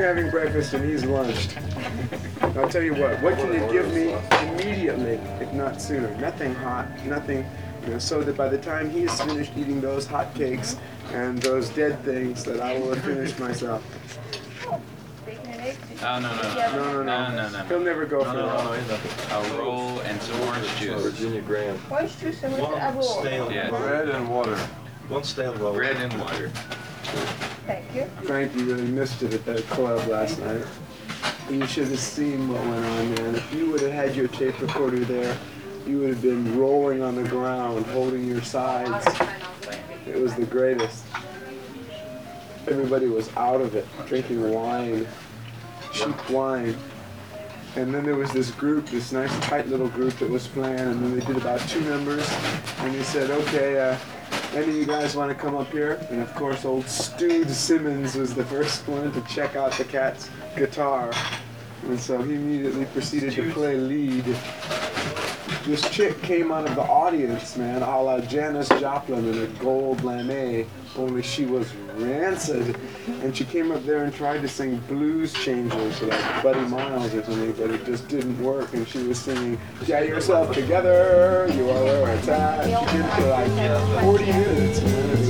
having breakfast and he's lunched. I'll tell you what can you give me immediately, if not sooner? Nothing hot, nothing, so that by the time he's finished eating those hot cakes and those dead things, that I will have finished myself. No. He'll never go for that. A roll and some orange juice. Virginia Graham. Orange juice and with a roll. Yes. Bread and water. One stale roll. Bread and water. Thank you. Frank, you really missed it at that club last night. You should have seen what went on, man. If you would have had your tape recorder there, you would have been rolling on the ground, holding your sides. It was the greatest. Everybody was out of it, drinking wine, cheap wine. And then there was this group, this nice tight little group that was playing, and then they did about 2 numbers, and they said, okay, any of you guys want to come up here? And of course, old Stu Simmons was the first one to check out the cat's guitar. And so he immediately proceeded to play lead. This chick came out of the audience, man, a la Janis Joplin in a gold lame, only she was rancid. And she came up there and tried to sing Blues Changers like Buddy Miles or something, but it just didn't work. And she was singing, "Get yourself together, you are where it's at." She did it for like 40 minutes, man.